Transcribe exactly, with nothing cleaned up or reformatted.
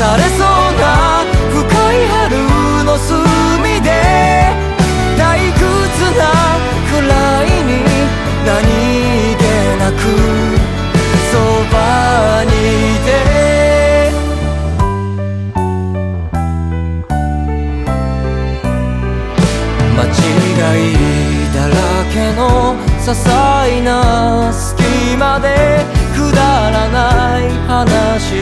されそうな深い春の隅で退屈なくらいに何気なくそばにいて間違いだらけの些細な隙間でくだらない話